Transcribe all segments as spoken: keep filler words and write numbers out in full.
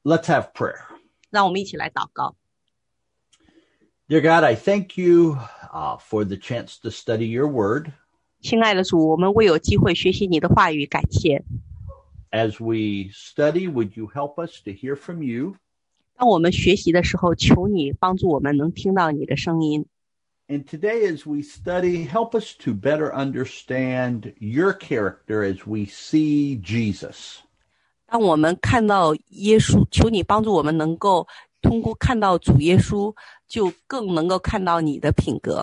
Let's have prayer. 让我们一起来祷告。 Dear God, I thank you uh, for the chance to study your word. 亲爱的主，我们为有机会学习你的话语感谢。 As we study, would you help us to hear from you? 当我们学习的时候，求你帮助我们能听到你的声音。 And today as we study, help us to better understand your character as we see Jesus. 当我们看到耶稣，求你帮助我们能够通过看到主耶稣，就更能够看到你的品格。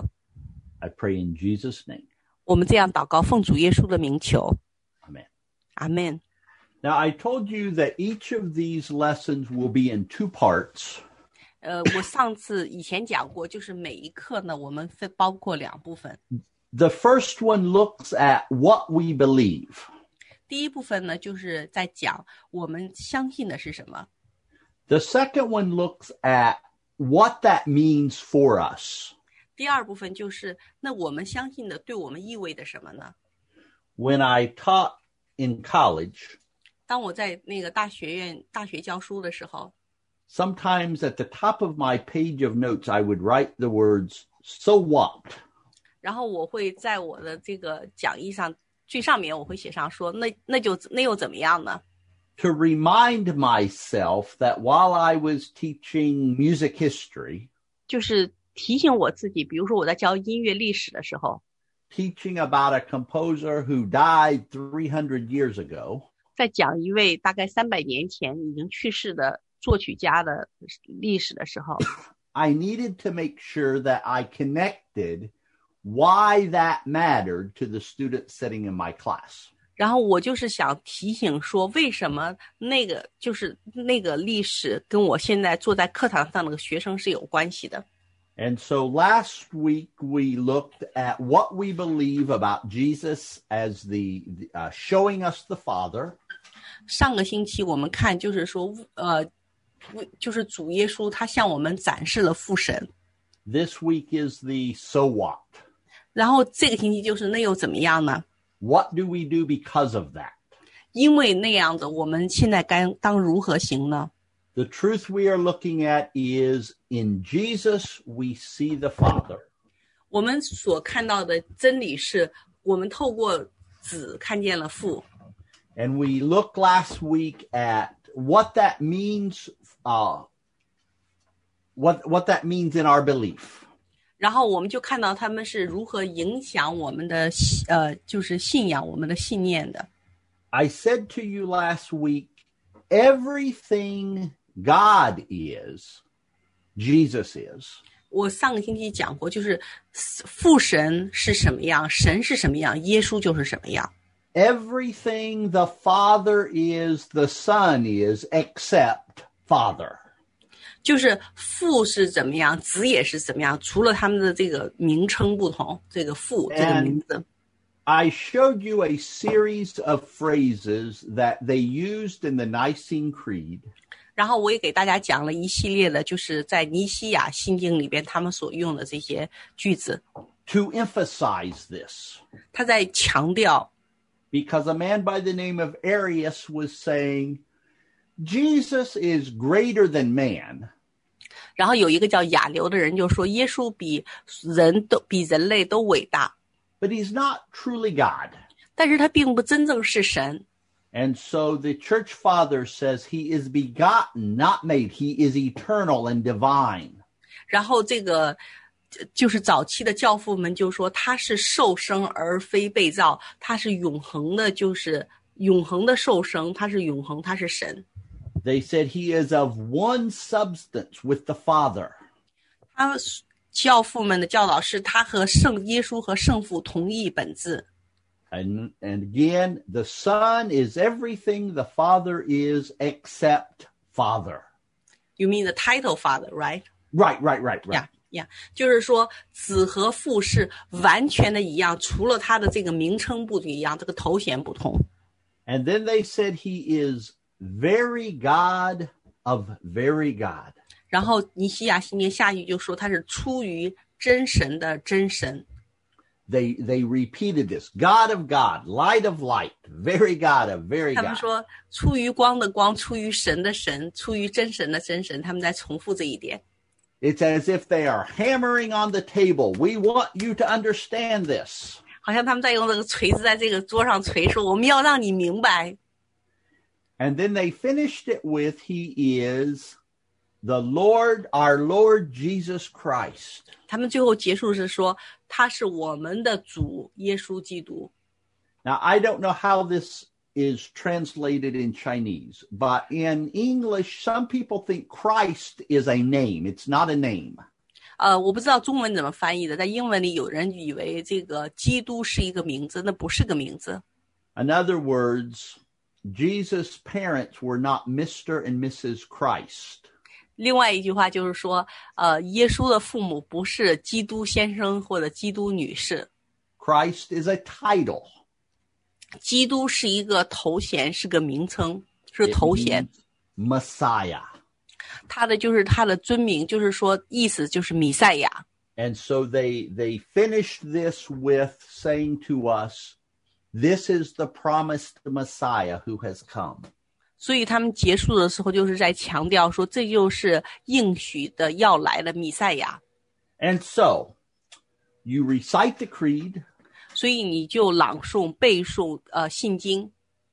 I pray in Jesus' name. 我们这样祷告，奉主耶稣的名求。 Amen. 阿们。 Now, I told you that each of these lessons will be in two parts. 呃，我上次以前讲过，就是每一课呢，我们分包括两部分。 The first one looks at what we believe. 第一部分呢，就是在讲我们相信的是什么。 The second one looks at what that means for us. 第二部分就是那我们相信的对我们意味着什么呢？ When I taught in college, 当我在那个大学院大学教书的时候， sometimes at the top of my page of notes, I would write the words, so what? 然后我会在我的这个讲义上最上面我会写上说，那那就那又怎么样呢？ To remind myself that while I was teaching music history, 就是提醒我自己，比如说我在教音乐历史的时候， teaching about a composer who died three hundred years ago, 在讲一位大概三百年前已经去世的作曲家的历史的时候， I needed to make sure that I connected why that mattered to the students sitting in my class. 然后我就是想提醒说，为什么那个就是那个历史跟我现在坐在课堂上那个学生是有关系的。 And so last week we looked at what we believe about Jesus as the, uh, showing us the Father. 上个星期我们看就是说，呃，就是主耶稣他向我们展示了父神。 This week is the so what. 然后这个星期就是那又怎么样呢？ What do we do because of that? 因为那样子，我们现在该当如何行呢？ The truth we are looking at is in Jesus we see the Father. 我们所看到的真理是，我们透过子看见了父。 And we looked last week at what that means, uh, what, what that means in our belief. 然后我们就看到他们是如何影响我们的呃，就是信仰我们的信念的。 I said to you last week, everything God is, Jesus is. 我上个星期讲过，就是父神是什么样，神是什么样，耶稣就是什么样。 Everything the Father is, the Son is, except Father. 就是父是怎么样，子也是怎么样，除了他们的这个名称不同，这个父这个名字。 I showed you a series of phrases that they used in the Nicene Creed. 然后我也给大家讲了一系列的，就是在尼西亚信经里边他们所用的这些句子。 To emphasize this. 他在强调。 Because a man by the name of Arius was saying, Jesus is greater than man. 然后有一个叫亚流的人就说，耶稣比人都比人类都伟大。 But he's not truly God. 但是他并不真正是神。 And so the church father says he is begotten, not made. He is eternal and divine. 然后这个就是早期的教父们就说他是受生而非被造，他是永恒的，就是永恒的受生，他是永恒，他是神。 They said he is of one substance with the Father. 他教父们的教导是他和圣耶稣和圣父同一本质。 And, and again, the Son is everything the Father is except Father. You mean the title Father, right? Right, right, right, right. Yeah, yeah. 就是说子和父是完全的一样，除了他的这个名称不一样，这个头衔不同。 And then they said he is very God of very God. 然后尼西亚信经下句就说他是出于真神的真神。 they they repeated this: God of God, light of light, very God of very 他们 God. 说出于光的光，出于神的神，出于真神的真神，他们在重复这一点。 It's as if they are hammering on the table. We want you to understand this. 好像他们在用这个锤子在这个桌上锤，说我们要让你明白。 And then they finished it with, He is the Lord, our Lord Jesus Christ. 他们最后结束是说他是我们的主耶稣基督。 Now, I don't know how this is translated in Chinese, but in English, some people think Christ is a name. It's not a name. 呃，我不知道中文怎么翻译的，在英文里有人以为这个基督是一个名字，那不是个名字。 In other words, Jesus' parents were not Mister and Missus Christ. 另外一句话就是说，呃，耶稣的父母不是基督先生或者基督女士， Christ is a title. 基督是一个头衔，是个名称，是 It 头衔。 means Messiah. 他的就是他的尊名，就是说意思就是弥赛亚。 And so they they finished this with saying to us, this is the promised Messiah who has come. 所以他们结束的时候就是在强调说，这就是应许的要来的弥赛亚。 And so you recite the creed. 所以你就朗诵背诵呃信经，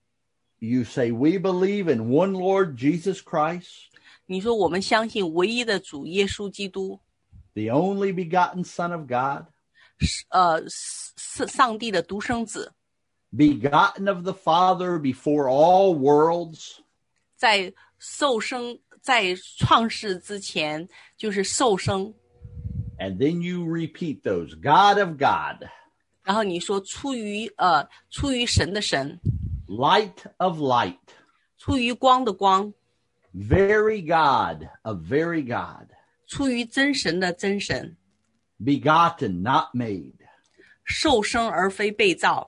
You say, we believe in one Lord Jesus Christ, 你说我们相信唯一的主耶稣基督， the only begotten Son of God, 是呃是上帝的独生子， begotten of the Father before all worlds, 在受生在创世之前就是受生， and then you repeat those, God of God, 然后你说出于呃出于神的神， light of light, 出于光的光， very God of very God, 出于真神的真神， begotten, not made, 受生而非被造，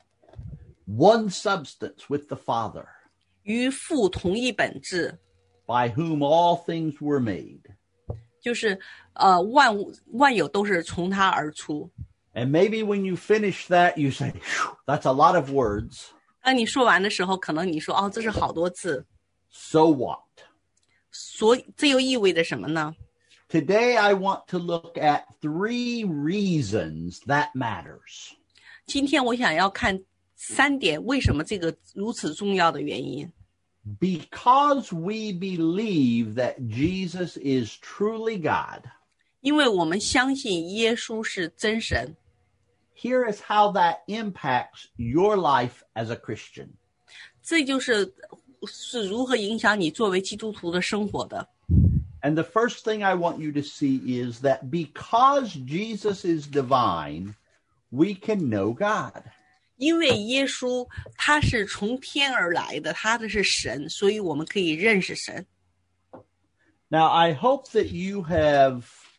one substance with the Father, 与父同一本质， by whom all things were made. 就是呃万物万有都是从他而出。 And maybe when you finish that, you say, "Phew, that's a lot of words. 当你说完的时候，可能你说哦，这是好多字， So what?" 所以这又意味着什么呢？ Today, I want to look at three reasons that matters. 今天我想要看三点为什么这个如此重要的原因。 Because we believe that Jesus is truly God, 因为我们相信耶稣是真神。 here is how that impacts your life as a Christian. 这就是是如何影响你作为基督徒的生活的。 And the first thing I want you to see is that because Jesus is divine, we can know God. 因为耶稣他是从天而来的，他的是神，所以我们可以认识神。 Now, I hope that you have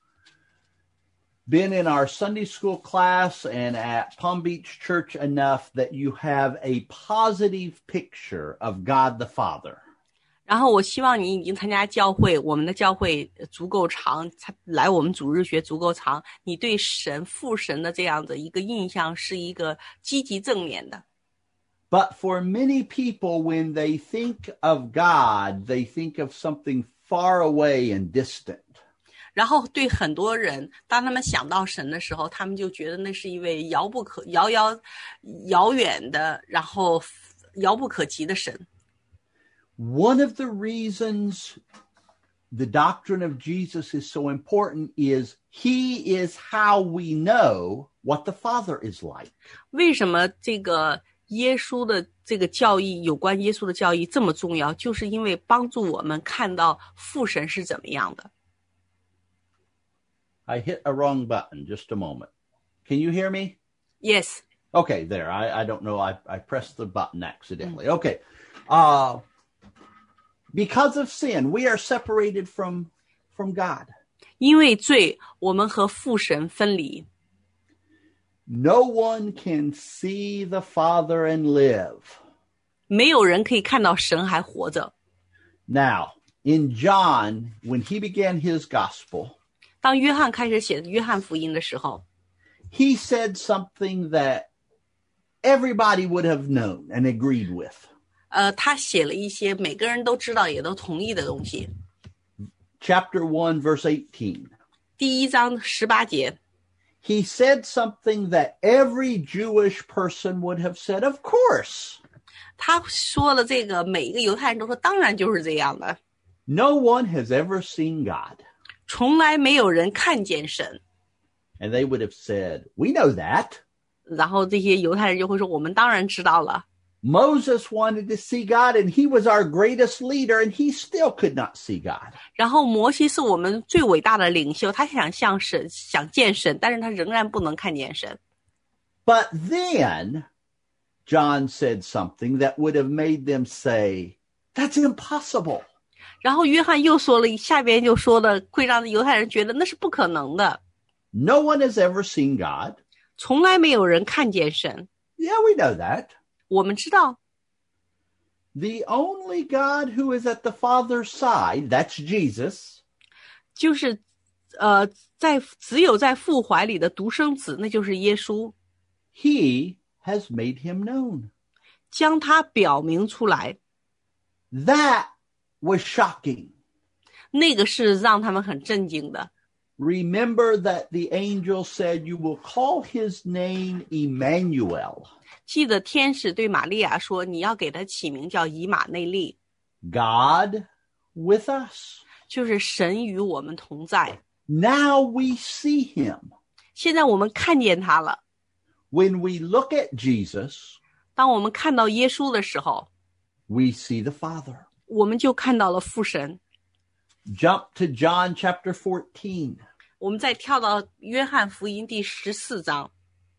been in our Sunday school class and at Palm Beach Church enough that you have a positive picture of God the Father. 然后我希望你已经参加教会，我们的教会足够长，来我们主日学足够长，你对神父神的这样的一个印象是一个积极正面的。 But for many people, when they think of God, they think of something far away and distant. 然后对很多人，当他们想到神的时候，他们就觉得那是一位遥不可遥遥遥远的，然后遥不可及的神。 One of the reasons the doctrine of Jesus is so important is he is how we know what the Father is like. 为什么这个耶稣的这个教义，有关耶稣的教义这么重要？就是因为帮助我们看到父神是怎么样的。 I hit a wrong button. Just a moment. Can you hear me? Yes. Okay, there. I, I don't know. I, I pressed the button accidentally. Okay. Uh, because of sin, we are separated from, from God. 因为罪，我们和父神分离。 No one can see the Father and live. 没有人可以看到神还活着。 Now, in John, when he began his gospel, 当约翰开始写约翰福音的时候， he said something that everybody would have known and agreed with. 呃，他写了一些每个人都知道也都同意的东西。 Chapter one, verse eighteen. 第一章十八节。 He said something that every Jewish person would have said, of course. 他说了这个，每一个犹太人都说，当然就是这样的。 No one has ever seen God. 从来没有人看见神。 And they would have said, we know that. 然后这些犹太人就会说，我们当然知道了。 Moses wanted to see God, and he was our greatest leader, and he still could not see God. 然后摩西是我们最伟大的领袖，他想向神，想见神，但是他仍然不能看见神。 But then John said something that would have made them say, that's impossible. 然后约翰又说了，下边就说了，会让犹太人觉得那是不可能的。 No one has ever seen God. 从来没有人看见神。 Yeah, we know that. 我们知道。 The only God who is at the Father's side, that's Jesus. 就是呃，在只有在父怀里的独生子，那就是耶稣。 He has made him known. 将他表明出来。 That was shocking. 那个是让他们很震惊的。 Remember that the angel said, you will call his name Emmanuel. 记得天使对玛利亚说，你要给他起名叫以马内利。 God with us. 就是神与我们同在。 Now we see him. 现在我们看见他了。 When we look at Jesus, 当我们看到耶稣的时候， we see the Father. 我们就看到了父神。 Jump to John chapter fourteen. 我们再跳到约翰福音第十四章。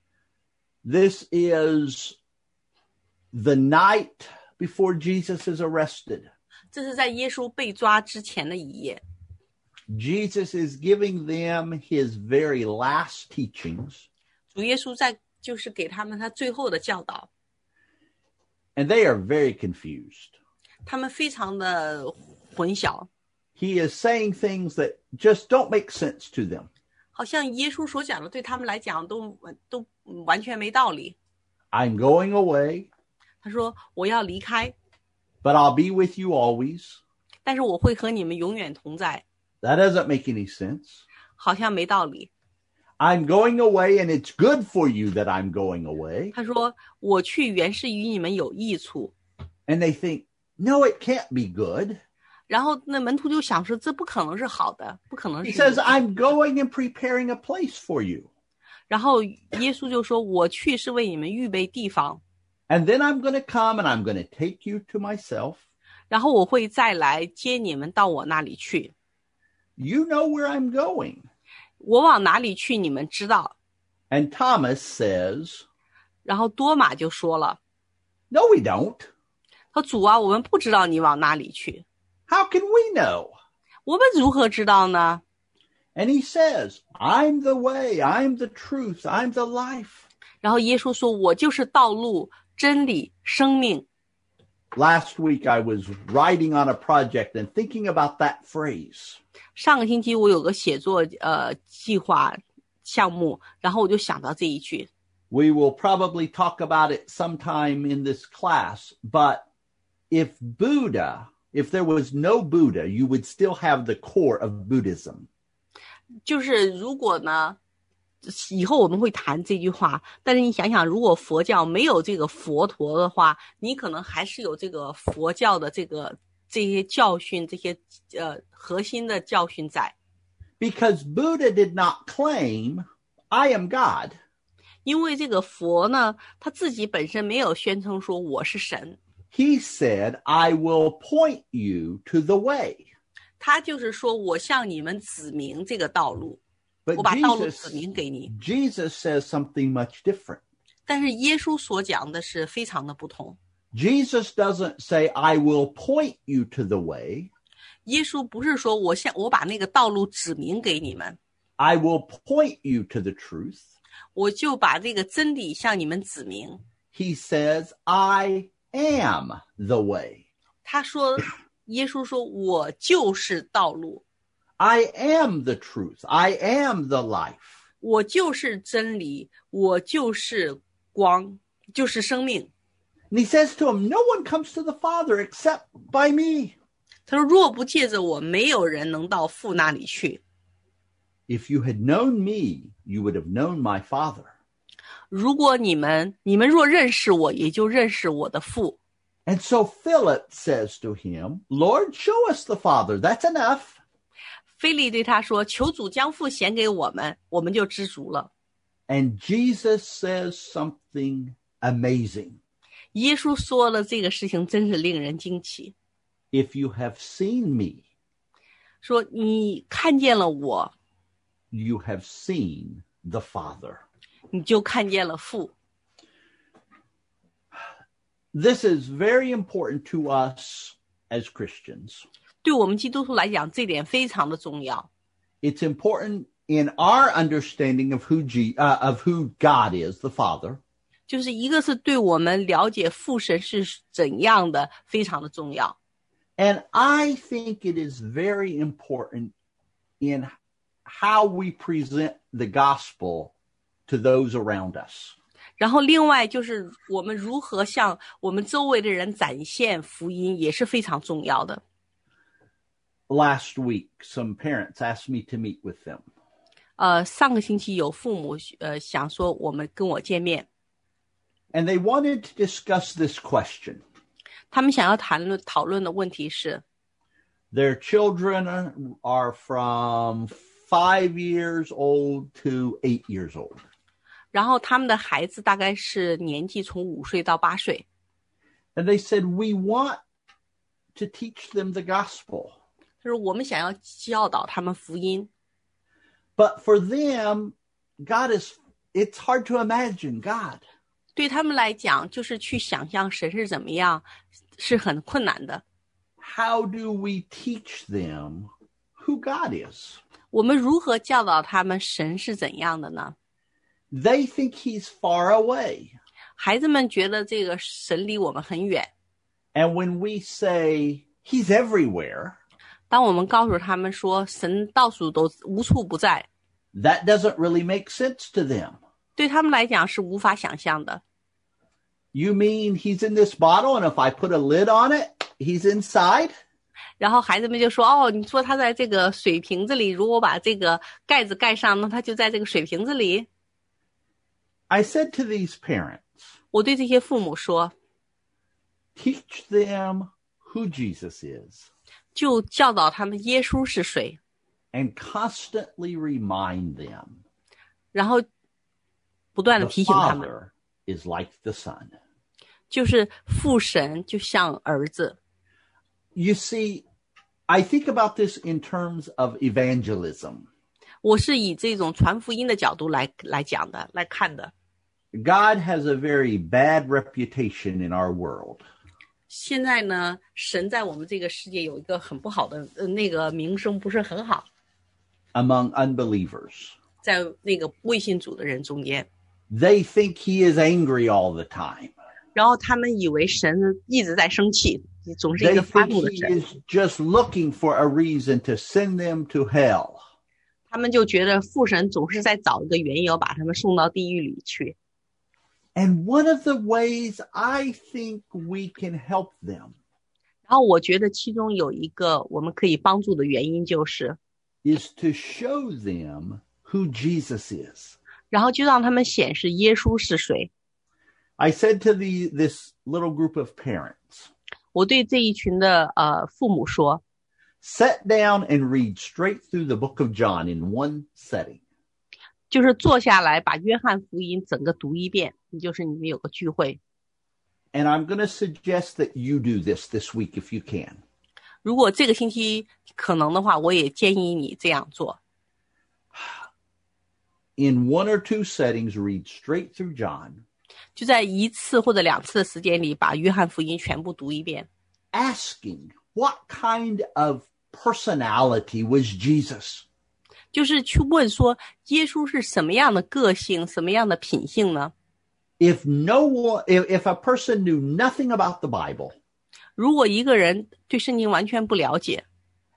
This is the night before Jesus is arrested. 这是在耶稣被抓之前的一夜。 Jesus is giving them his very last teachings. 主耶稣在就是给他们他最后的教导。 And they are very confused. 他们非常的混淆。 He is saying things that just don't make sense to them. 好像耶稣所讲的对他们来讲都都完全没道理。 I'm going away. 他说我要离开， But I'll be with you always. 但是我会和你们永远同在。 That doesn't make any sense. 好像没道理。 I'm going away and it's good for you that I'm going away. 他说我去原是与你们有益处。 And they think, no, it can't be good. 然后那门徒就想说这不可能是好的，不可能是。 He says, I'm going and preparing a place for you. 然后耶稣就说我去是为你们预备地方。 And then I'm going to come and I'm going to take you to myself. 然后我会再来接你们到我那里去。 You know where I'm going. 我往哪里去你们知道。 And Thomas says, 然后多马就说了， no, we don't. 他说主啊，我们不知道你往哪里去。 How can we know? 我们如何知道呢？ And he says, I'm the way, I'm the truth, I'm the life. 然后耶稣说我就是道路真理生命。 Last week I was writing on a project and thinking about that phrase. 上个星期我有个写作呃计划项目，然后我就想到这一句。 We will probably talk about it sometime in this class, but if Buddha, if there was no Buddha, you would still have the core of Buddhism. 就是如果呢，以后我们会谈这句话，但是你想想，如果佛教没有这个佛陀的话，你可能还是有这个佛教的这个这些教训，这些呃核心的教训在。 Because Buddha did not claim, I am God. 因为这个佛呢，他自己本身没有宣称说我是神。 He said, I will point you to the way. 他就是说我向你们指明这个道路， But 我把道路 Jesus, 指明给你。 Jesus says something much different. 但是耶稣所讲的是非常的不同。 Jesus doesn't say, I will point you to the way. 耶稣不是说我向我把那个道路指明给你们， I will point you to the truth. 我就把这个真理向你们指明。 He says, I am the way. 他说，耶稣说我就是道路， I am the truth. I am the life. 我就是真理，我就是光，就是生命。 And he says to him, no one comes to the Father except by me. 他说若不借着我，没有人能到父那里去。 If you had known me, you would have known my Father. 如果你们你们若认识我，也就认识我的父。 And so Philip says to him, Lord, show us the Father. That's enough. 腓利对他说，求主将父显给我们，我们就知足了。 And Jesus says something amazing. 耶稣说了这个事情真是令人惊奇， If you have seen me, 说你看见了我， you have seen the Father. 你就看见了父。 This is very important to us as Christians. 对我们基督徒来讲，这点非常的重要。 It's important in our understanding of who G, uh, of who God is, the Father. 就是一个是对我们了解父神是怎样的非常的重要， And I think it is very important in how we present the gospel to those around us. 然后另外就是我们如何向我们周围的人展现福音也是非常重要的。 Last week, some parents asked me to meet with them. 呃，上个星期有父母呃想说我们跟我见面， And they wanted to discuss this question. 他们想要谈论讨论的问题是， Their children are from five years old to eight years old. 然后他们的孩子大概是年纪从五岁到八岁， And they said, we want to teach them the gospel. 就是我们想要教导他们福音， But for them, God is, it's hard to imagine God. 对他们来讲就是去想象神是怎么样是很困难的。 How do we teach them who God is? 我们如何教导他们神是怎样的呢？ They think he's far away. 孩子们觉得这个神离我们很远， And when we say he's everywhere, 当我们告诉他们说神到处都无处不在， that doesn't really make sense to them. 对他们来讲是无法想象的。 You mean he's in this bottle and if I put a lid on it, he's inside? 然后孩子们就说，哦，你说他在这个水瓶子里，如果把这个盖子盖上，那他就在这个水瓶子里。 I said to these parents, 我对这些父母说， teach them who Jesus is 就教导他们耶稣是谁， and constantly remind them 然后不断的 the 提醒他们， Father is like the Son. 就是父神就像儿子。 You see, I think about this in terms of evangelism. 我是以这种传福音的角度来来讲的，来看的。 God has a very bad reputation in our world. 现在呢，神在我们这个世界有一个很不好的呃那个名声不是很好， among unbelievers. 在那个未信主的人中间， They think he is angry all the time. 然后他们以为神一直在生气，总是一 They 个发 think 怒的 he 神， is just looking for a reason to send them to hell. 他们就觉得父神总是在找一个缘由把他们送到地狱里去。 And one of the ways I think we can help them 然后我觉得其中有一个我们可以帮助的原因就是， is to show them who Jesus is. 然后就让他们显示耶稣是谁。 I said to the this little group of parents, 我对这一群的呃父母说， sit down and read straight through the book of John in one setting. 就是坐下来把约翰福音整个读一遍，就是你们有个聚会。 And I'm going to suggest that you do this this week if you can. 如果这个星期可能的话，我也建议你这样做。 In one or two settings, read straight through John. 就在一次或者两次的时间里，把约翰福音全部读一遍， Asking, what kind of personality was Jesus? 就是去问说耶稣是什么样的个性，什么样的品性呢？ If no one, if, if a person knew nothing about the Bible, 如果一个人对圣经完全不了解，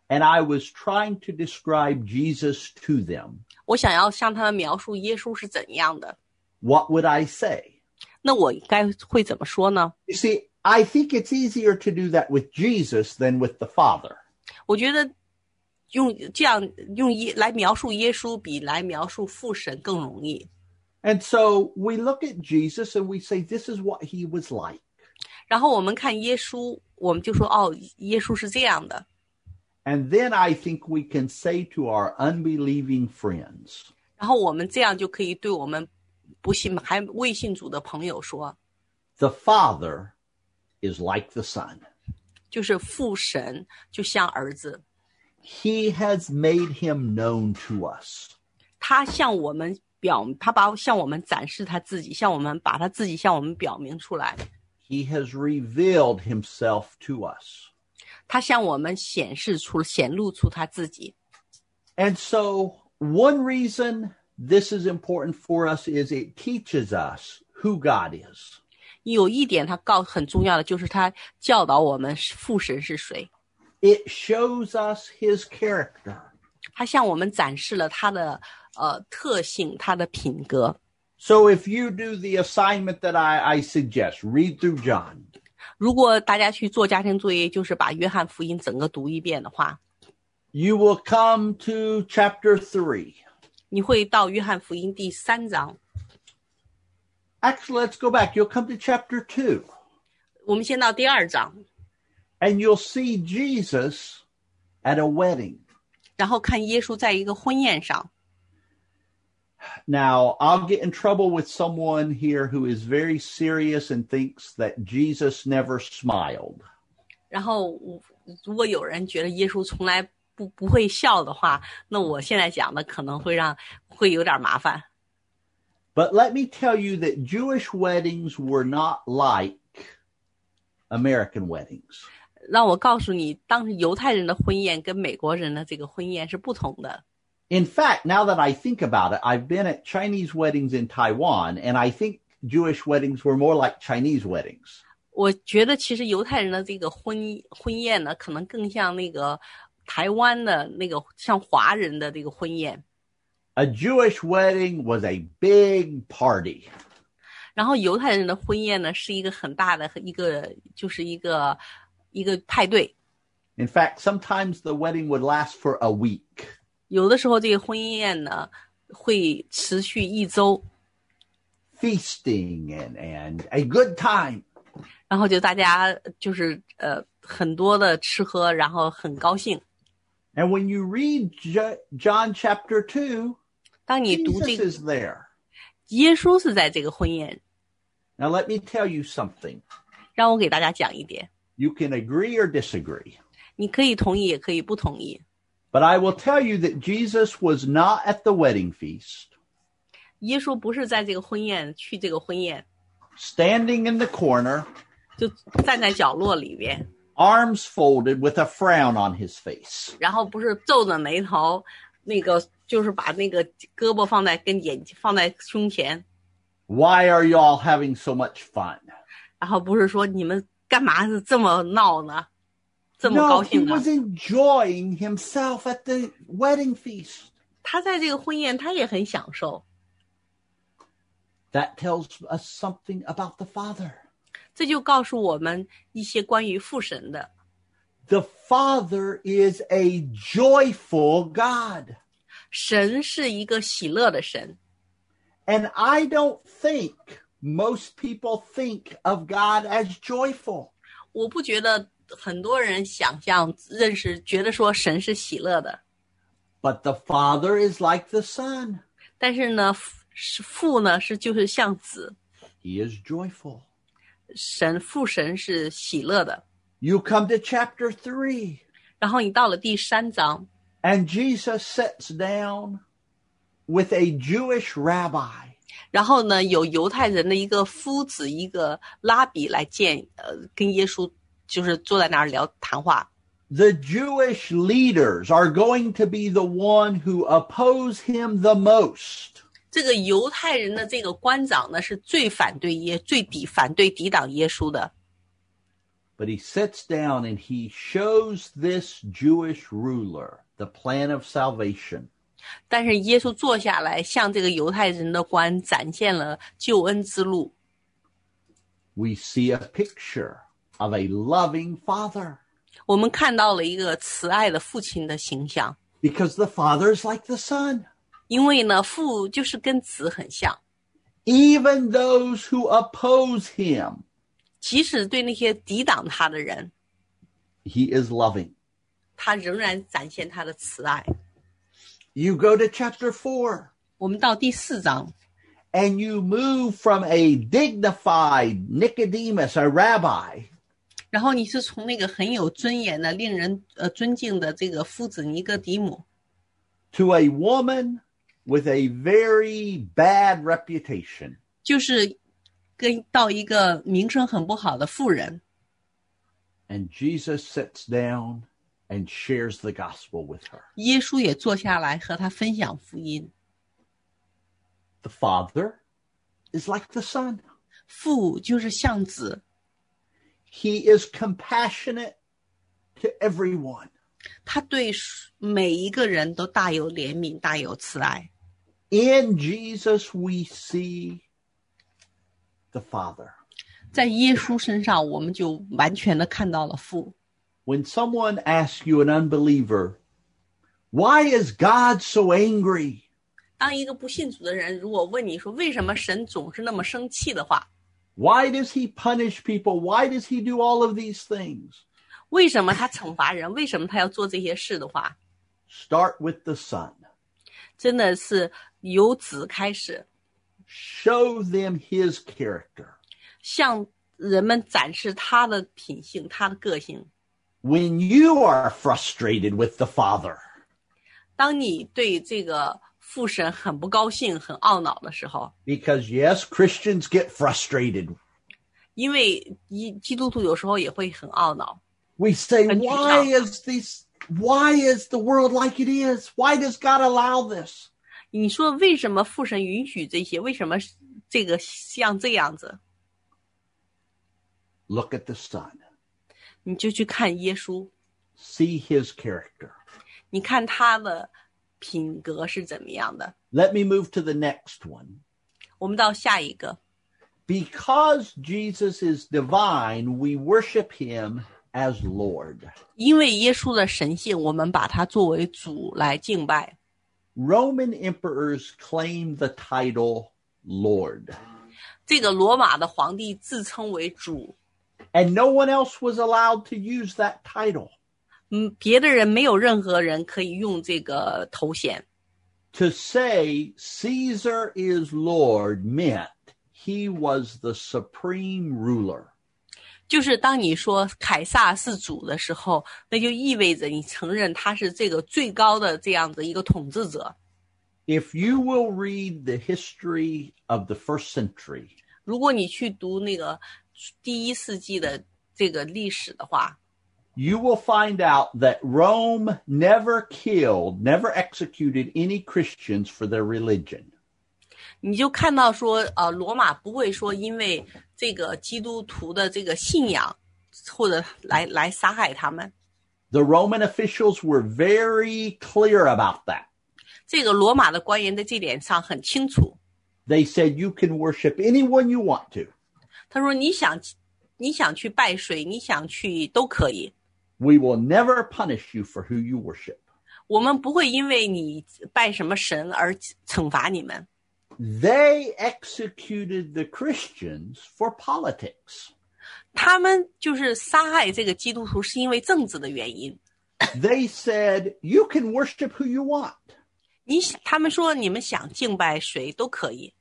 and I was trying to describe Jesus to them, 我想要向他们描述耶稣是怎样的， what would I say? 那我该会怎么说呢？ You see, I think it's easier to do that with Jesus than with the Father. 我觉得用这样用耶来描述耶稣，比来描述父神更容易。 And so we look at Jesus and we say, this is what he was like. 然后我们看耶稣，我们就说哦，耶稣是这样的。 And then I think we can say to our unbelieving friends, 然后我们这样就可以对我们不信还未信主的朋友说， the Father is like the Son. 就是父神就像儿子， He has made him known to us. 他向我们表，他把向我们展示他自己，向我们把他自己向我们表明出来。 He has revealed himself to us. 他向我们显示出、显露出他自己。 And so one reason this is important for us is it teaches us who God is. 有一点他告很重要的，就是他教导我们父神是谁， It shows us his character. 他向我们展示了他的呃特性，他的品格。 So if you do the assignment that I, I suggest, read through John. 如果大家去做家庭作业，就是把约翰福音整个读一遍的话， You will come to chapter three. 你会到约翰福音第三章。 Actually, let's go back. You'll come to chapter two. 我们先到第二章， And you'll see Jesus at a wedding. 然后看耶稣在一个婚宴上。 Now, I'll get in trouble with someone here who is very serious and thinks that Jesus never smiled. 然后如果有人觉得耶稣从来不不会笑的话，那我现在讲的可能会让会有点麻烦。 But let me tell you that Jewish weddings were not like American weddings. 让我告诉你，当时犹太人的婚宴跟美国人的这个婚宴是不同的。 In fact, now that I think about it, I've been at Chinese weddings in Taiwan, and I think Jewish weddings were more like Chinese weddings. 我觉得其实犹太人的这个婚婚宴呢，可能更像那个台湾的那个像华人的这个婚宴。 A Jewish wedding was a big party. 然后犹太人的婚宴呢，是一个很大的一个，就是一个一个派对。 In fact, sometimes the wedding would last for a week. 有的时候这个婚宴呢，会持续一周。 Feasting and, and a good time. 然后就大家就是呃很多的吃喝，然后很高兴。 And when you read J- John chapter two, 当你读这 Jesus 个， is there. 耶稣是在这个婚宴。 Now let me tell you something. 让我给大家讲一点， You can agree or disagree. 你可以同意，也可以不同意。 But I will tell you that Jesus was not at the wedding feast, 耶稣不是在这个婚宴去这个婚宴， standing in the corner, 就站在角落里边， arms folded with a frown on his face. 然后不是皱着眉头，那个就是把那个胳膊放在跟眼睛放在胸前， Why are you all having so much fun? 然后不是说你们干嘛是这么闹呢，这么高 No, he 兴呢？ was enjoying himself at the wedding feast. 他在这个婚宴他也很享受。 That tells us something about the Father. 这就告诉我们一些关于父神的。 The Father is a joyful God. 神是一个喜乐的神， And I don't think most people think of God as joyful. 我不觉得很多人想象认识觉得说神是喜乐的， But the Father is like the Son. 但是呢，是父呢是就是像子， He is joyful. 神父神是喜乐的。 You come to chapter three, 然后你到了第三章， and Jesus sits down with a Jewish rabbi. 然后呢有犹太人的一个夫子，一个拉比来见，呃，跟耶稣就是坐在那儿聊谈话。 The Jewish leaders are going to be the one who oppose him the most. 这个犹太人的这个官长呢，是最反对耶、最抵反对抵挡耶稣的。 But he sits down and he shows this Jewish ruler the plan of salvation. 但是耶稣坐下来，向这个犹太人的官展现了救恩之路。 We see a picture of a loving father. 我们看到了一个慈爱的父亲的形象。 Because the father is like the son. 因为呢，父就是跟子很像。 Even those who oppose him. 即使对那些抵挡他的人 he is loving. 他仍然展现他的慈爱。 You go to chapter four. 我们到第四章 And you move from a dignified Nicodemus, a rabbi, 然后你是从那个很有尊严的令人呃尊敬的这个夫子尼哥底母 to a woman with a very bad reputation. 就是跟到一个名声很不好的妇人。 And Jesus sits down and shares the gospel with her. 耶稣也坐下来和他分享福音。 The father is like the son. 父就是像子， He is compassionate to everyone. 他对每一个人都大有怜悯，大有慈爱。 In Jesus we see the Father. 在耶稣身上，我们就完全的看到了父。 When someone asks you, an unbeliever, why is God so angry? 当一个不信主的人如果问你说为什么神总是那么生气的话， Why does he punish people? Why does he do all of these things? 为什么他惩罚人？为什么他要做这些事的话， Start with the Son. 真的是由子开始， Show them his character. 向人们展示他的品性，他的个性。 When you are frustrated with the Father, 当你对这个父神很不高兴、很懊恼的时候， because yes, Christians get frustrated. 因为一基督徒有时候也会很懊恼。 We say, 很沮丧。 why is this, why is the world like it is? Why does God allow this? 你说为什么父神允许这些？为什么这个像这样子？ Look at the Son. 你就去看耶稣， See his character. 你看他的品格是怎么样的。 Let me move to the next one. 我们到下一个， Because Jesus is divine, we worship him as Lord. 因为耶稣的神性，我们把他作为主来敬拜。 Roman emperors claim the title Lord, 这个罗马的皇帝自称为主， and no one else was allowed to use that title. 嗯，别的人没有任何人可以用这个头衔。 To say Caesar is Lord meant he was the supreme ruler. 就是当你说凯撒是主的时候，那就意味着你承认他是这个最高的这样的一个统治者。 If you will read the history of the first century, 如果你去读那个第一世纪的这个历史的话， you will find out that Rome never killed, never executed any Christians for their religion. 你就看到说，呃，罗马不会说因为这个基督徒的这个信仰，或者来来杀害他们。 The Roman officials were very clear about that. 这个罗马的官员在这点上很清楚。 They said you can worship anyone you want to. 他说：“你想，你想去拜谁，你想去都可以。 We will never punish you for who you worship. 我们不会因为你拜什么神而惩罚你们。” They executed the Christians for politics. 他们就是杀害这个基督徒，是因为政治的原因。 They said, you can worship who you want, 你他们说你们想敬拜谁都可以，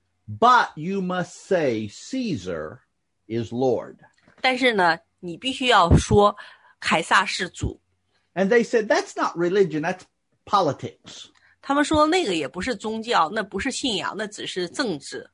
but you must say Caesar is Lord. 但是呢，你必须要说凯撒是主。 And they said, that's not religion, that's politics. 他们说那个也不是宗教，那不是信仰，那只是政治。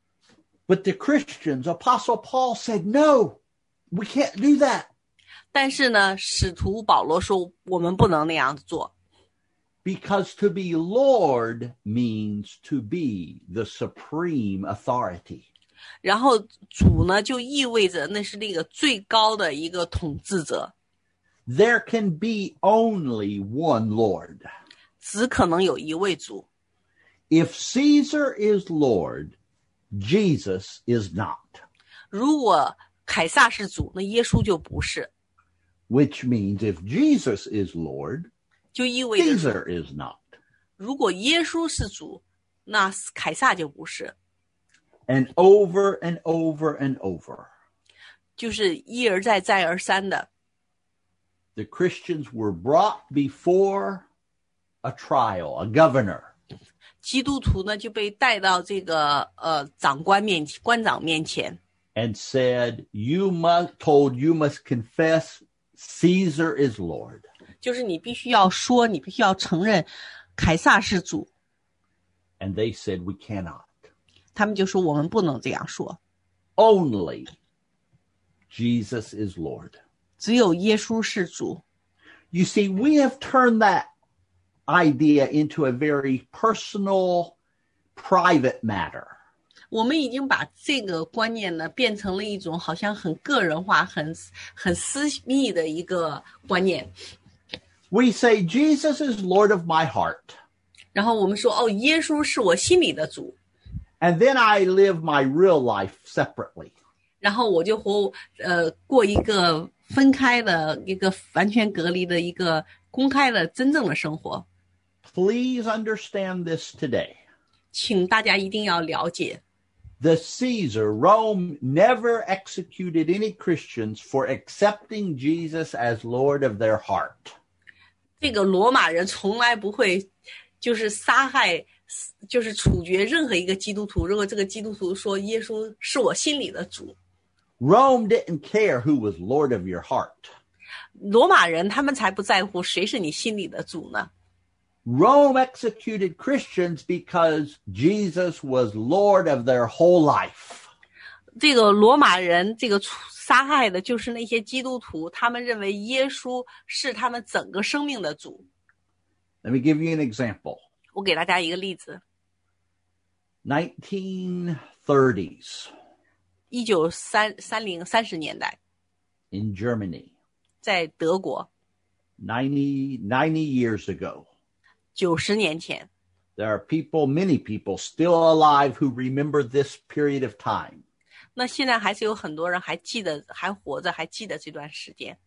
But the Christians, Apostle Paul said, no, we can't do that. 但是呢，使徒保罗说我们不能那样做， Because to be Lord means to be the supreme authority. 然后主呢就意味着那是那个最高的一个统治者。 There can be only one Lord. 只可能有一位主。 If Caesar is Lord, Jesus is not. 如果凯撒是主，那耶稣就不是。 Which means if Jesus is Lord, 就意味着 Caesar is not. 如果耶稣是主，那凯撒就不是。 And over and over and over. 就是一而再再而三的。 The Christians were brought before a trial, a governor. 基督徒呢就被带到这个呃长官面前，官长面前。 And said, you must, told you must confess Caesar is Lord. 就是你必须要说，你必须要承认凯撒是主。 And they said, we cannot. 他们就说我们不能这样说。 Only Jesus is Lord. 只有耶稣是主。 You see, we have turned that idea into a very personal, private matter. 我们已经把这个观念呢变成了一种好像很个人化、很很私密的一个观念。 We say Jesus is Lord of my heart. 然后我们说，哦，耶稣是我心里的主。 And then I live my real life separately. 然后我就活呃过一个分开的一个完全隔离的一个公开的真正的生活。 Please understand this today. 请大家一定要了解。 The Caesar, Rome, never executed any Christians for accepting Jesus as Lord of their heart. 这个罗马人从来不会就是杀害，就是处决任何一个基督徒，如果这个基督徒说耶稣是我心里的主。 Rome didn't care who was Lord of your heart. 罗马人他们才不在乎谁是你心里的主呢。 Rome executed Christians because Jesus was Lord of their whole life. 这个罗马人这个杀害的就是那些基督徒，他们认为耶稣是他们整个生命的主。 Let me give you an example. 我给大家一个例子。 nineteen thirties. 一九三三零三十年代。 In Germany. 在德国。 ninety, ninety years ago. 九十年前。 There are people, many people still alive who remember this period of time. 那现在还是有很多人还记得，还活着，还记得这段时间。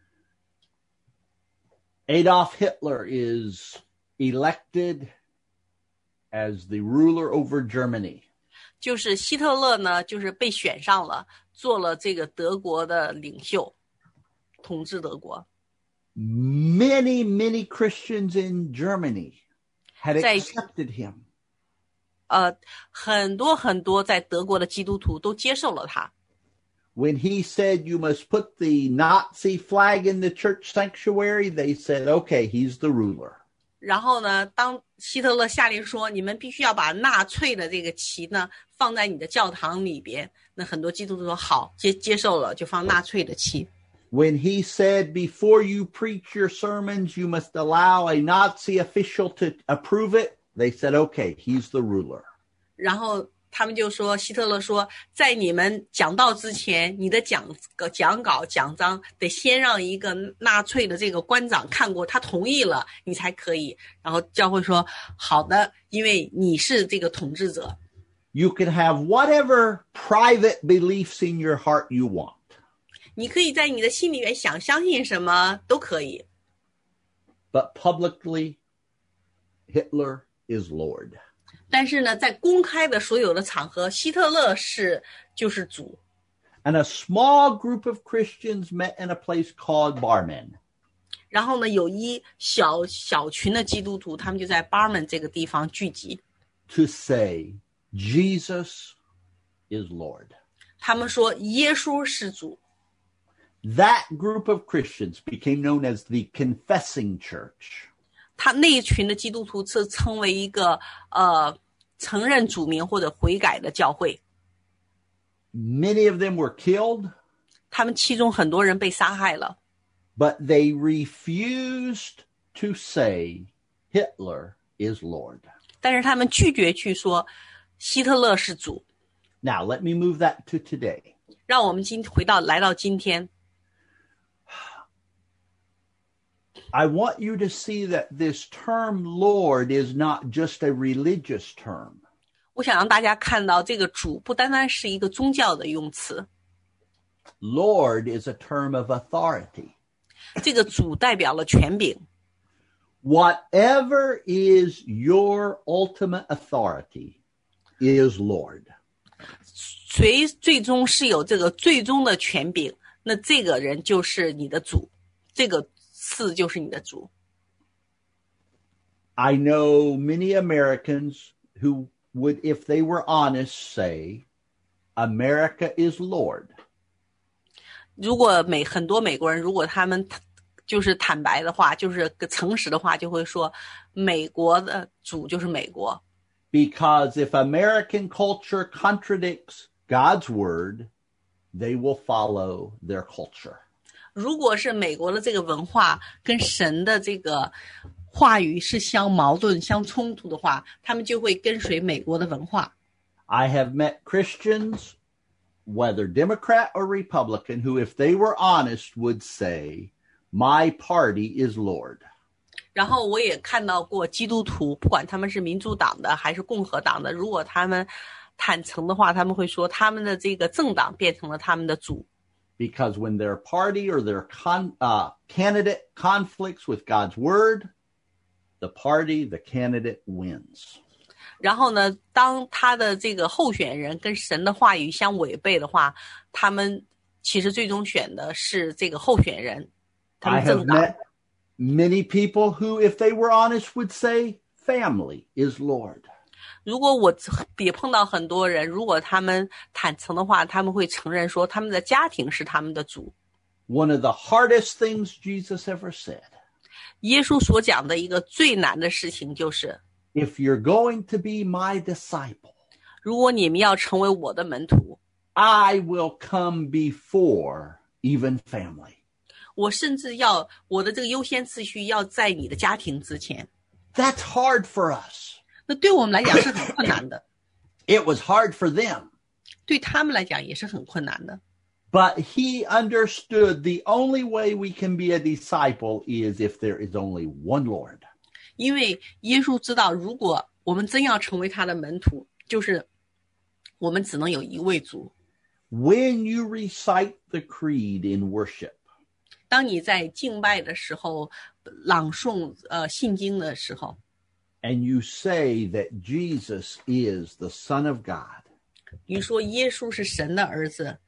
Adolf Hitler is elected as the ruler over Germany. 就是希特勒呢，就是被选上了，做了这个德国的领袖，统治德国。 Many, many Christians in Germany had accepted him. 呃，很多很多在德国的基督徒都接受了他。 When he said you must put the Nazi flag in the church sanctuary, they said, okay, he's the ruler. 然后呢，当希特勒下令说你们必须要把纳粹的这个旗呢放在你的教堂里边，那很多基督徒说好，接接受了，就放纳粹的旗。 When he said, before you preach your sermons, you must allow a Nazi official to approve it, they said, okay, he's the ruler. 然后他们就说，希特勒说，在你们讲道之前，你的讲讲稿讲章得先让一个纳粹的这个官长看过，他同意了，你才可以。然后教会说，好的，因为你是这个统治者。 You can have whatever private beliefs in your heart you want. 你可以在你的心里面想相信什么都可以。 But publicly, Hitler is Lord. 但是呢，在公开的所有的场合，希特勒是就是主。 And a small group of Christians met in a place called Barmen. 然后呢，有一小小群的基督徒，他们就在 Barmen 这个地方聚集。 To say, Jesus is Lord. 他们说耶稣是主。 That group of Christians became known as the Confessing Church. 他那一群的基督徒是称为一个呃承认主名或者悔改的教会。 Many of them were killed. 他们其中很多人被杀害了。 But they refused to say Hitler is Lord. 但是他们拒绝去说希特勒是主。 Now, let me move that to today. 让我们今回到来到今天。 I want you to see that this term Lord is not just a religious term. 我想让大家看到这个主不单单是一个宗教的用词。 Lord is a term of authority. 这个主代表了权柄。 Whatever is your ultimate authority is Lord. 谁最终是有这个最终的权柄，那这个人就是你的主，这个事就是你的主。 I know many Americans who would, if they were honest, say, America is Lord. 如果美很多美国人，如果他们就是坦白的话，就是诚实的话，就会说美国的主就是美国。 Because if American culture contradicts God's word, they will follow their culture. 如果是美国的这个文化跟神的这个话语是相矛盾、相冲突的话，他们就会跟随美国的文化。 I have met Christians, whether Democrat or Republican, who, if they were honest, would say, my party is Lord. 然后我也看到过基督徒，不管他们是民主党的还是共和党的，如果他们坦诚的话，他们会说他们的这个政党变成了他们的主。 Because when their party or their con, uh, candidate conflicts with God's word, the party, the candidate wins. 然后呢，当他的这个候选人跟神的话语相违背的话，他们其实最终选的是这个候选人，他 I 们 have 政党。 met many people who, if they were honest, would say family is Lord. 如果我也碰到很多人，如果他们坦诚的话，他们会承认说他们的家庭是他们的主。 One of the hardest things Jesus ever said. 耶稣所讲的一个最难的事情就是， If you're going to be my disciple, 如果你们要成为我的门徒， I will come before even family. 我甚至要我的这个优先次序要在你的家庭之前。 That's hard for us. 那对我们来讲是很困难的， It was hard for them. 对他们来讲也是很困难的。 But he understood the only way we can be a disciple is if there is only one Lord. 因为耶稣知道，如果我们真要成为他的门徒，就是我们只能有一位主。 When you recite the creed in worship, 当你在敬拜的时候，朗诵呃信经的时候， and you say that Jesus is the Son of God, 你说耶稣是神的儿子，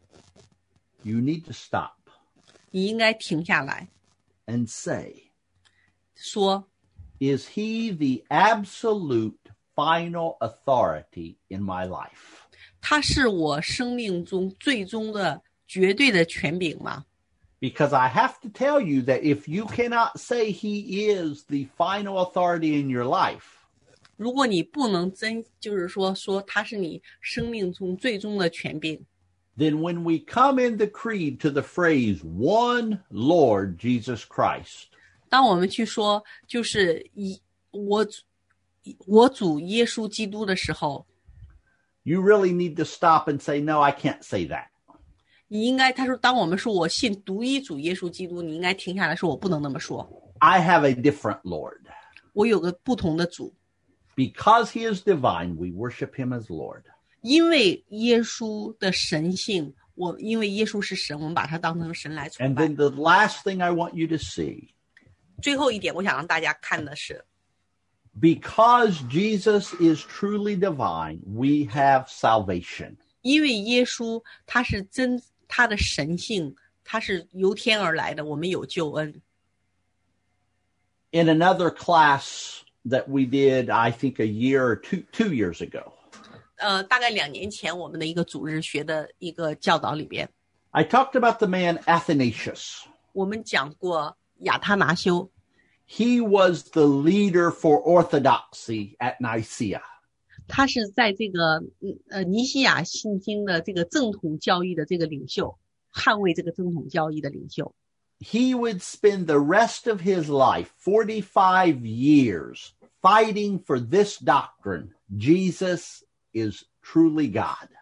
you need to stop 你应该停下来 and say, 说， is he the absolute final authority in my life? 他是我生命中最终的绝对的权柄吗？ Because I have to tell you that if you cannot say he is the final authority in your life, 如果你不能真就是说说他是你生命中最终的权柄， then when we come in the creed to the phrase one Lord Jesus Christ, 当我们去说就是以我我主耶稣基督的时候， you really need to stop and say, no, I can't say that. 你应该他说当我们说我信独一主耶稣基督，你应该停下来说我不能那么说， I have a different Lord. 我有个不同的主。 Because he is divine, we worship him as Lord. 因为耶稣的神性，我因为耶稣是神，我们把他当成神来崇 And 拜。 then the last thing I want you to see, 最后一点，我想让大家看的是， because Jesus is truly divine, we have salvation. 因为耶稣他是真，他的神性，他是由天而来的，我们有救恩。 In another class that we did, I think a year or two, two years ago, 呃，大概两年前，我们的一个主日学的一个教导里边， I talked about the man Athanasius. 我们讲过亚他拿修， He was the leader for orthodoxy at Nicaea. 他是在这个呃尼西亚信经的这个正统教义的这个领袖，捍卫这个正统教义的领袖。 He would spend the rest of his life, forty-five years, fighting for this doctrine. Jesus is truly God.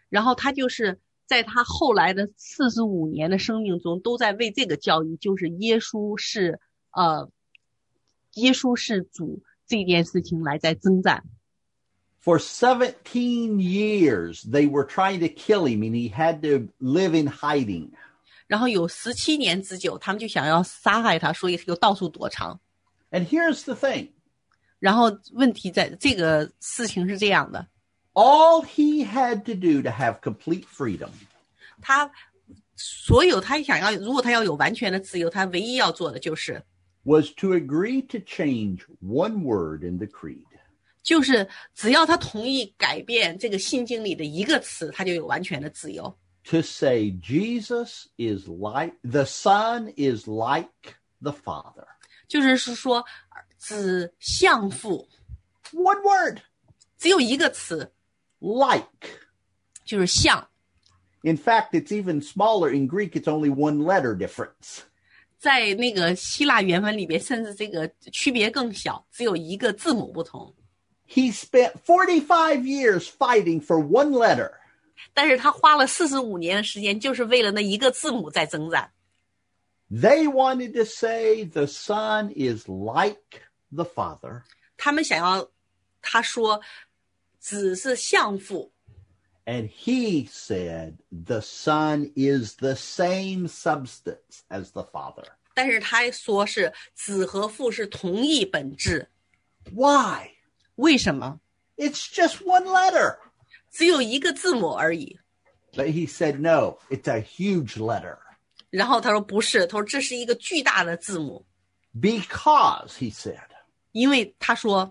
然后他就是在他后来的四十五年的生命中，都在为这个教义，就是耶稣是呃，耶稣是主这件事情来在征战。 For seventeen years, they were trying to kill him, and he had to live in hiding. 然后有十七年之久，他们就想要杀害他，所以就到处躲藏。 And here's the thing. 然后问题在这个事情是这样的。 All he had to do to have complete freedom. 他所有他想要，如果他要有完全的自由，他唯一要做的就是 was to agree to change one word in the creed. 就是只要他同意改变这个信经里的一个词，他就有完全的自由。 To say Jesus is like, the Son is like the Father. 就是说子像父 One word. 只有一个词 Like. 就是像。 In fact, it's even smaller. In Greek, it's only one letter difference. 在那个希腊原文里边，甚至这个区别更小，只有一个字母不同。 He spent forty-five years fighting for one letter. 但是他花了四十五年的时间，就是为了那一个字母在征战。 They wanted to say the Son is like the Father. 他们想要他说子是像父。 And he said the Son is the same substance as the Father. 但是他说是子和父是同一本质。 Why? 为什么？ It's just one letter. 只有一个字母而已。 But he said no, it's a huge letter. 然后他说不是，他说这是一个巨大的字母。 Because, he said, 因为他说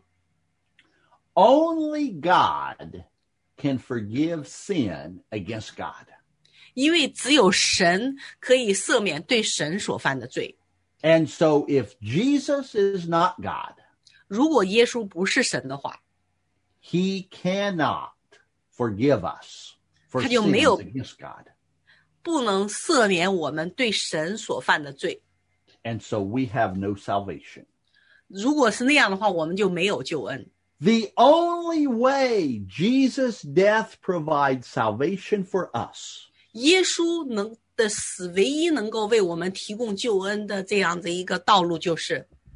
only God can forgive sin against God. 因为只有神可以赦免对神所犯的罪。 And so if Jesus is not God, 如果耶稣不是神的话， he cannot forgive us for 他就 sins 没有 against God. 不能赦免我们对神所犯的罪。 And so we have no salvation. 如果是那样的话，我们就没有救恩。 The only way Jesus' death provides salvation for us 耶稣能的死唯一能够为我们提供救恩的这样的一个道路，就是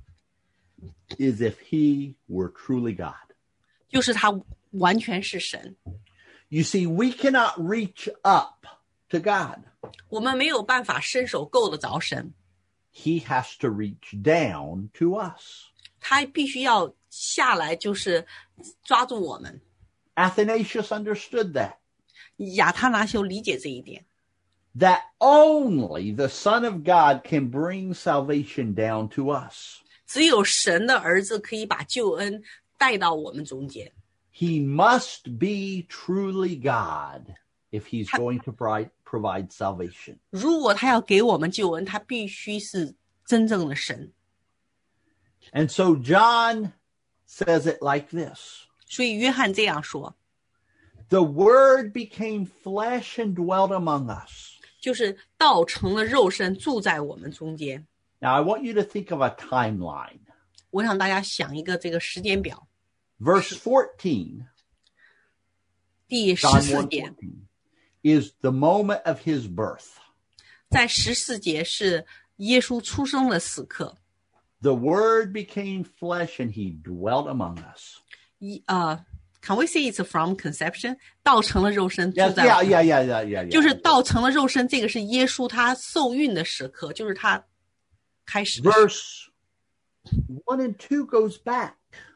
is if he were truly God. 就是他完全是神。 You see, we cannot reach up to God. 我们没有办法伸手够得着神， He has to reach down to us. 他必须要下来，就是抓住我们。 Athanasius understood that. 亚他拿修理解这一点， That only the Son of God can bring salvation down to us. 只有神的儿子可以把救恩带到我们中间。 He must be truly God if he's going to provide, provide salvation. 如果他要给我们救恩，他必须是真正的神。 And so John says it like this. 所以约翰这样说， The Word became flesh and dwelt among us. 就是道成了肉身，住在我们中间。 Now, I want you to think of a timeline. 我想大家想一个这个时间表， Verse fourteen, 第十 John 四 one 节， fourteen, is the moment of his birth. 在十四节是耶稣出生的时刻。 The Word became flesh and he dwelt among us. 一呃、uh, ，Can we say it's from conception？ 道成了肉身，住 Yes, 在 yeah, 我们 yeah, yeah, yeah, yeah, yeah. 就是道成了肉身，这个是耶稣他受孕的时刻，就是他开始的时候。 Verse one and two goes back.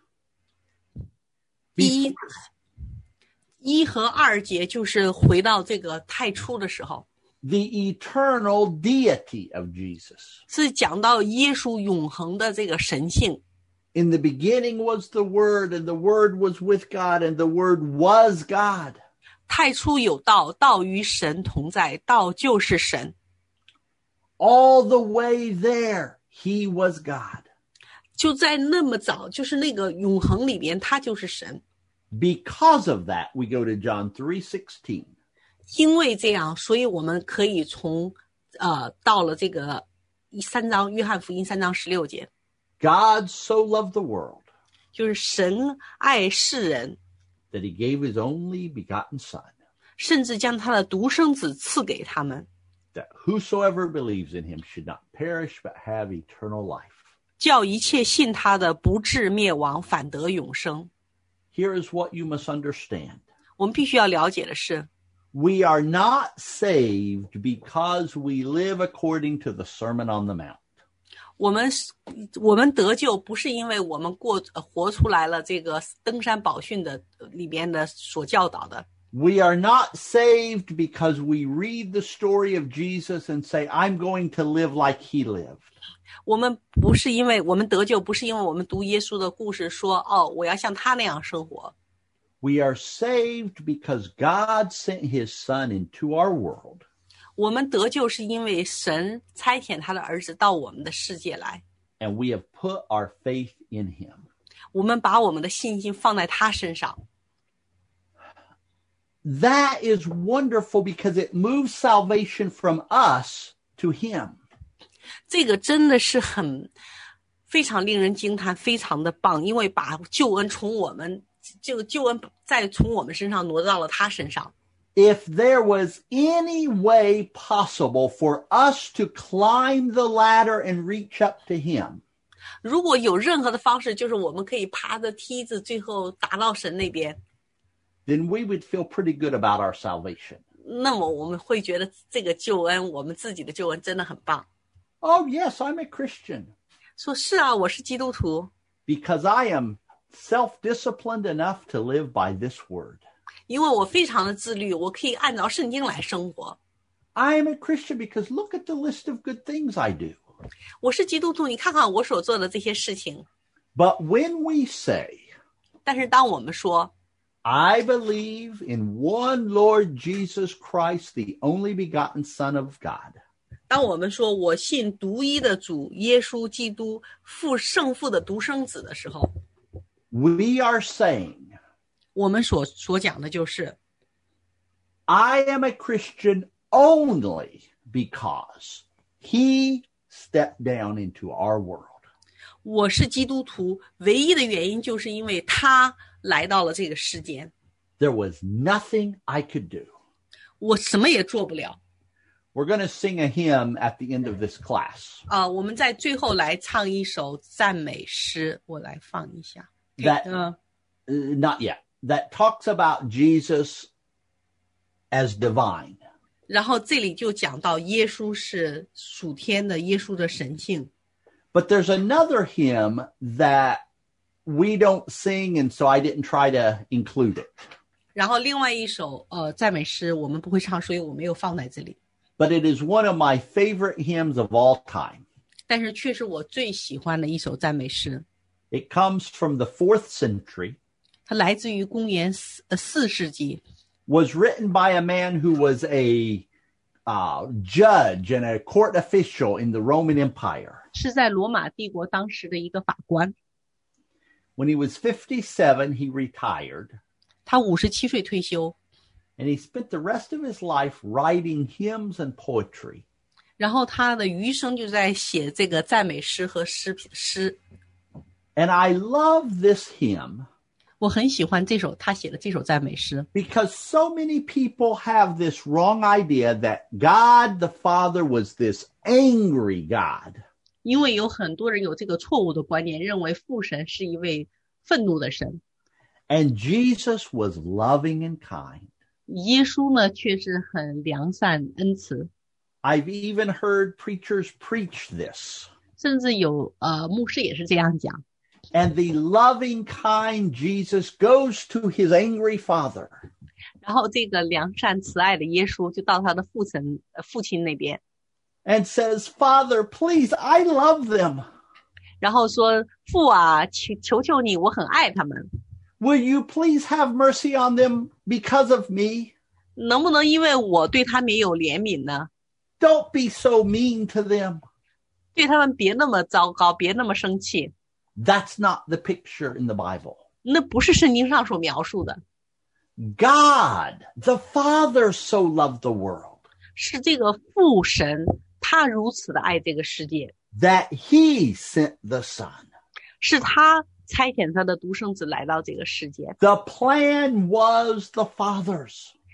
一一和二节就是回到这个太初的时候， The eternal deity of Jesus. 是讲到耶稣永恒的这个神性。 In the beginning was the Word, and the Word was with God, and the Word was God. 太初有道，道与神同在，道就是神。 All the way there, he was God. 就在那么早，就是那个永恒里边，他就是神。 Because of that, we go to John three sixteen. 因为这样，所以我们可以从呃到了这个三章约翰福音三章十六节， God so loved the world 就是神爱世人， that he gave his only begotten Son. 甚至将他的独生子赐给他们， that whosoever believes in him should not perish but have eternal life. 叫一切信他的不至灭亡，反得永生。 Here is what you must understand. 我们必须要了解的是， We are not saved because we live according to the Sermon on the Mount. 我们我们得救不是因为我们过活出来了这个登山宝训的里边的所教导的。 We are not saved because we read the story of Jesus and say, I'm going to live like he lived. 我们不是因为我们得救，不是因为我们读耶稣的故事说，哦，我要像他那样生活。 We are saved because God sent his son into our world. 我们得救是因为神差遣他的儿子到我们的世界来， And we have put our faith in him. 我们把我们的信心放在他身上。 That is wonderful because it moves salvation from us to him. 这个真的是很非常令人惊叹，非常的棒，因为把救恩从我们就救恩再从我们身上挪到了他身上。 If there was any way possible for us to climb the ladder and reach up to him, 如果有任何的方式，就是我们可以爬着梯子，最后达到神那边， then we would feel pretty good about our salvation. 那么我们会觉得这个救恩，我们自己的救恩真的很棒。 Oh, yes, I'm a Christian 说是啊，我是基督徒， because I am self-disciplined enough to live by this word. 因为我非常的自律，我可以按照圣经来生活。 I am a Christian because look at the list of good things I do. 我是基督徒，你看看我所做的这些事情。 But when we say, 但是当我们说 I believe in one Lord Jesus Christ, the only begotten Son of God, 当我们说我信独一的主耶稣基督父圣父的独生子的时候， we are saying, 我们所所讲的就是 I am a Christian only because he stepped down into our world. 我是基督徒，唯一的原因就是因为他来到了这个世间， There was nothing I could do. 我什么也做不了。 We're going to sing a hymn at the end of this class 啊、我们在最后来唱一首赞美诗，我来放一下。 that, 嗯、 uh, not yet, that talks about Jesus as divine. 然后这里就讲到耶稣是属天的，耶稣的神性。 But there's another hymn that we don't sing, and so I didn't try to include it. 然后另外一首呃赞美诗我们不会唱，所以我没有放在这里。 But it is one of my favorite hymns of all time. 但是却是我最喜欢的一首赞美诗， It comes from the fourth century, 它来自于公元四呃四世纪， was written by a man who was a uh, judge and a court official in the Roman Empire. 是在罗马帝国当时的一个法官。 When he was fifty-seven, he retired, 他五十七岁退休， and he spent the rest of his life writing hymns and poetry. 然后他的余生就在写这个赞美诗和诗诗。 And I love this hymn 我很喜欢这首他写的这首赞美诗， because so many people have this wrong idea that God the Father was this angry God. 因为有很多人有这个错误的观念，认为父神是一位愤怒的神， And Jesus was loving and kind. 耶稣呢却是很良善恩慈， I've even heard preachers preach this. 甚至有呃牧师也是这样讲。 And the loving, kind Jesus goes to his angry father. 然后这个良善慈爱的耶稣就到他的父神、呃、父亲那边， And says, Father, please, I love them. 然后说父啊，求求求你，我很爱他们， Will you please have mercy on them because of me? 能不能因为我对他们也有怜悯呢？ Don't be so mean to them. 对他们别那么糟糕，别那么生气。 That's not the picture in the Bible. 那不是圣经上所描述的， God, the Father, so loved the world 是这个父神他如此的爱这个世界， that he sent the Son. 是他差遣他的独生子来到这个世界。 The plan was the Father's.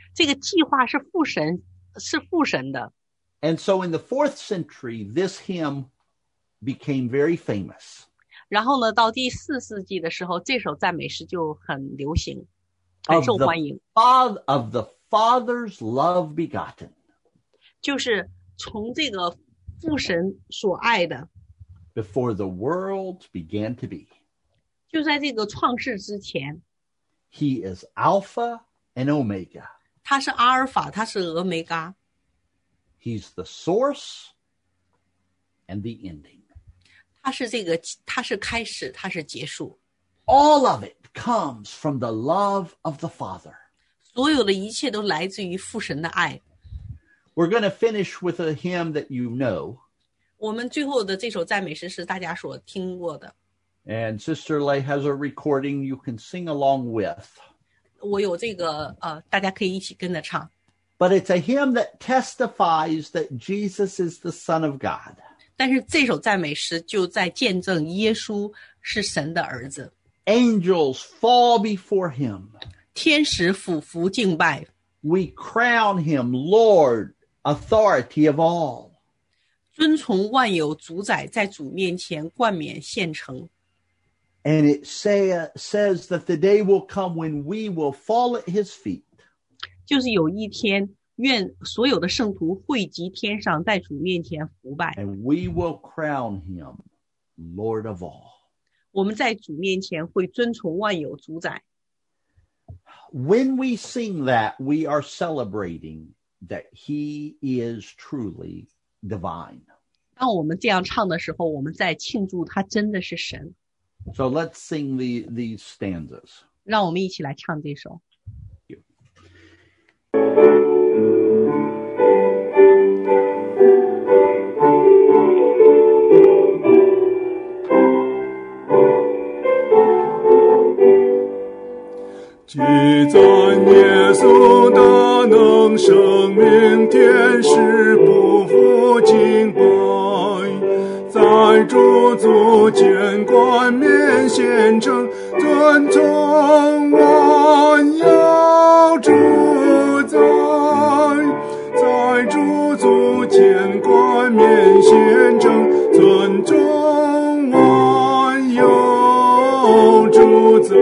这个计划是父神是父神的。 And so in the fourth century, this hymn became very famous. 然后呢，到第四世纪的时候，这首赞美诗就很流行，很受欢迎。 Of the, of the Father's love begotten. 就是从这个父神所爱的。 Before the world began to be. 就在这个创世之前。 He is Alpha and Omega. 他是阿尔法，他是俄梅嘎。 He's the source and the ending. 他是这个，他是开始，他是结束。 All of it comes from the love of the Father. 所有的一切都来自于父神的爱。 We're going to finish with a hymn that you know. 我们最后的这首赞美诗是大家所听过的。 And Sister Lay has a recording you can sing along with. 我有这个，呃，大家可以一起跟着唱。 But it's a hymn that testifies that Jesus is the Son of God. 但是这首赞美诗就在见证耶稣是神的儿子。 Angels fall before him. 天使俯伏敬拜。 We crown him Lord, authority of all. 遵从万有主宰，在主面前冠冕献呈。 And it say, uh, says that the day will come when we will fall at his feet. 就是有一天，愿所有的圣徒汇集天上，在主面前伏拜。 And we will crown him Lord of all. 我们在主面前会遵从万有主宰。 When we sing that, we are celebrating that he is truly divine. 当我们这样唱的时候，我们在庆祝他真的是神。 So let's sing the, these stanzas. 让我们一起来唱这首。 记赞耶稣大能生命，天使不服敬拜，在主足见冠冕献呈，尊崇万有主宰，在主足见冠冕献呈，尊崇万有主宰。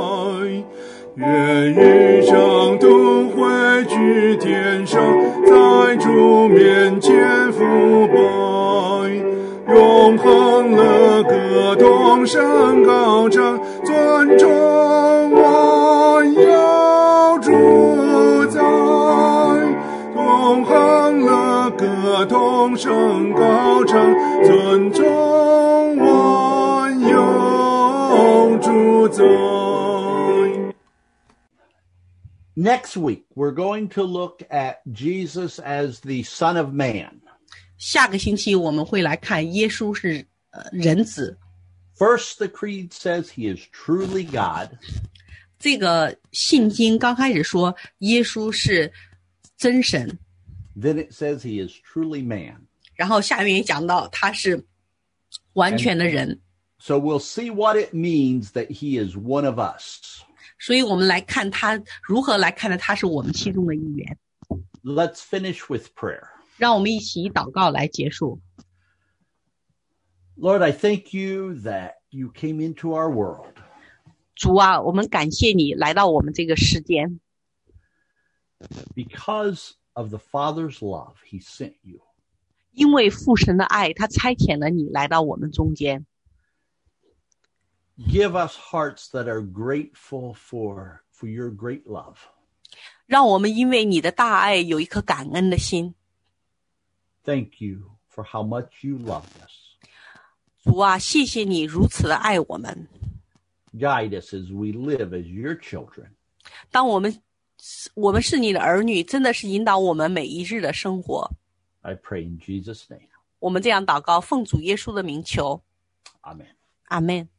愿余生都汇聚天上，在主面前伏拜，永恒乐歌同声高唱，尊崇万有主宰，永恒乐歌同声高唱，尊崇万有主宰。 Next week, we're going to look at Jesus as the Son of Man. 下个星期我们会来看耶稣是、呃、人子。 First, the creed says he is truly God. 这个信经刚开始说耶稣是真神。 Then it says he is truly man. 然后下面也讲到他是完全的人。 So we'll see what it means that he is one of us. 所以我们来看他如何来看的他是我们其中的一员。 Let's finish with prayer. 让我们一起以祷告来结束。 Lord, I thank you that you came into our world. 主啊，我们感谢你来到我们这个世间。 Because of the Father's love, he sent you. 因为父神的爱，他差遣了你来到我们中间。 Give us hearts that are grateful for, for your great love. 让我们因为你的大爱有一颗感恩的心。 Thank you for how much you loved us. 主啊，谢谢你如此的爱我们。 Guide us as we live as your children. 当我们我们是你的儿女，真的是引导我们每一日的生活。 I pray in Jesus' name. 我们这样祷告，奉主耶稣的名求。 Amen. 阿们。